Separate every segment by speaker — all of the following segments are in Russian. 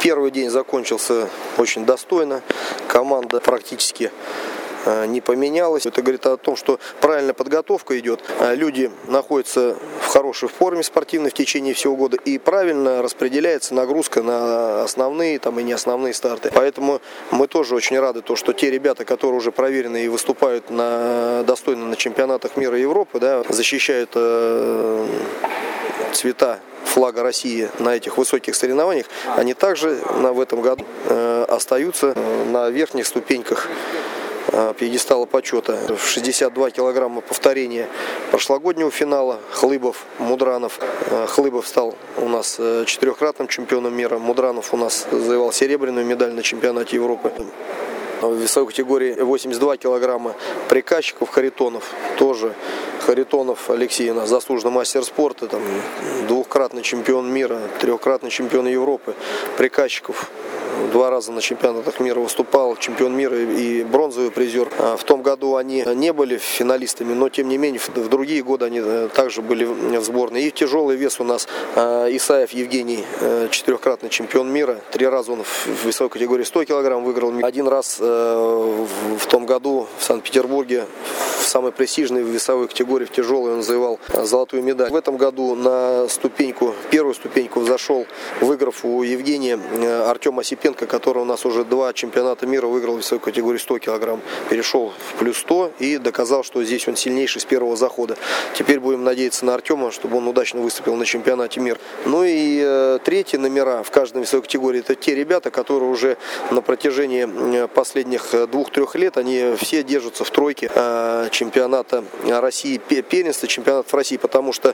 Speaker 1: Первый день закончился очень достойно. Команда практически не поменялась. Это говорит о том, что правильная подготовка идет. Люди находятся в хорошей форме спортивной в течение всего года и правильно распределяется нагрузка на основные и не основные старты. Поэтому мы тоже очень рады, что те ребята, которые уже проверены и выступают достойно на чемпионатах мира и Европы, защищают цвета флага России на этих высоких соревнованиях, они также в этом году остаются на верхних ступеньках пьедестала почета. 62 килограмма повторения прошлогоднего финала. Хлыбов, Мудранов. Хлыбов стал у нас четырехкратным чемпионом мира. Мудранов у нас завоевал серебряную медаль на чемпионате Европы. В весовой категории 82 килограмма приказчиков Харитонов. Тоже Харитонов Алексей, заслуженный мастер спорта, двухкратный чемпион мира, трехкратный чемпион Европы. Приказчиков 2 раза на чемпионатах мира выступал, чемпион мира и бронзовый призер. В том году они не были финалистами, но тем не менее в другие годы они также были в сборной. И тяжелый вес у нас Исаев Евгений, четырехкратный чемпион мира. 3 раза он в весовой категории 100 килограмм выиграл. 1 раз в том году в Санкт-Петербурге в самой престижной весовой категории, в тяжелой, он завоевал золотую медаль. В этом году на первую ступеньку взошел, выиграв у Евгения, Артем Осипенко, который у нас уже 2 чемпионата мира выиграл в весовой категории 100 килограмм. Перешел в плюс 100 и доказал, что здесь он сильнейший с первого захода. Теперь будем надеяться на Артема, чтобы он удачно выступил на чемпионате мира. Ну и третьи номера в каждой весовой категории — это те ребята, которые уже на протяжении последних 2-3 лет, они все держатся в тройке чемпионата России, первенства чемпионатов России, потому что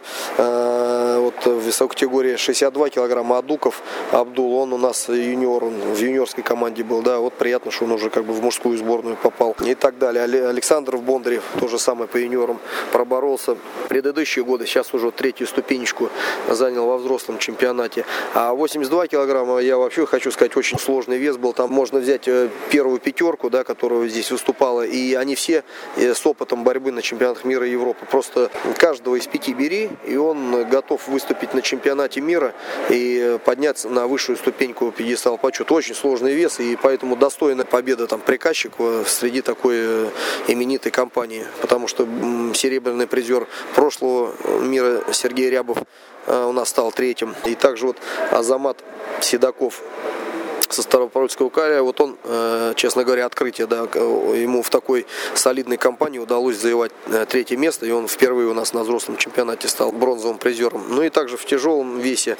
Speaker 1: в весовой категории 62 килограмма Адуков Абдул, он у нас юниор, он в юниорской команде был, приятно, что он уже в мужскую сборную попал и так далее. Александров Бондарев то же самое по юниорам проборолся предыдущие годы, сейчас уже 3-ю ступенечку занял во взрослом чемпионате. А 82 килограмма, я вообще хочу сказать, очень сложный вес был, там можно взять первую пятерку, которая здесь выступала, и они все с опытом борьбы на чемпионатах мира и Европы. Просто каждого из 5 бери, и он готов выступить на чемпионате мира и подняться на высшую ступеньку пьедестала почета. Очень сложный вес, и поэтому достойна победа приказчиков среди такой именитой компании, потому что серебряный призер прошлого мира Сергей Рябов у нас стал 3-м. И также Азамат Седоков со Ставропольского края, он, честно говоря, открытие, ему в такой солидной компании удалось завоевать 3-е место, и он впервые у нас на взрослом чемпионате стал бронзовым призером. Ну и также в тяжелом весе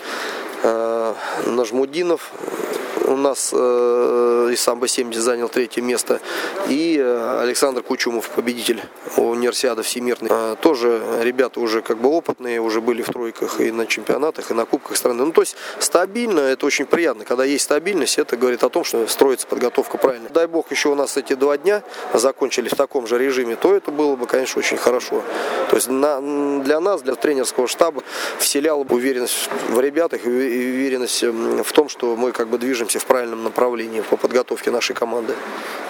Speaker 1: Нажмудинов у нас из самбо-70 занял 3-е место, и Александр Кучумов, победитель универсиады всемирной. Тоже ребята уже опытные, уже были в тройках и на чемпионатах, и на кубках страны. То есть стабильно, это очень приятно. Когда есть стабильность, это говорит о том, что строится подготовка правильно. Дай бог, еще у нас эти 2 дня закончили в таком же режиме, то это было бы, конечно, очень хорошо. То есть для нас, для тренерского штаба, вселяло бы уверенность в ребятах и уверенность в том, что мы движемся в правильном направлении по подготовке нашей команды.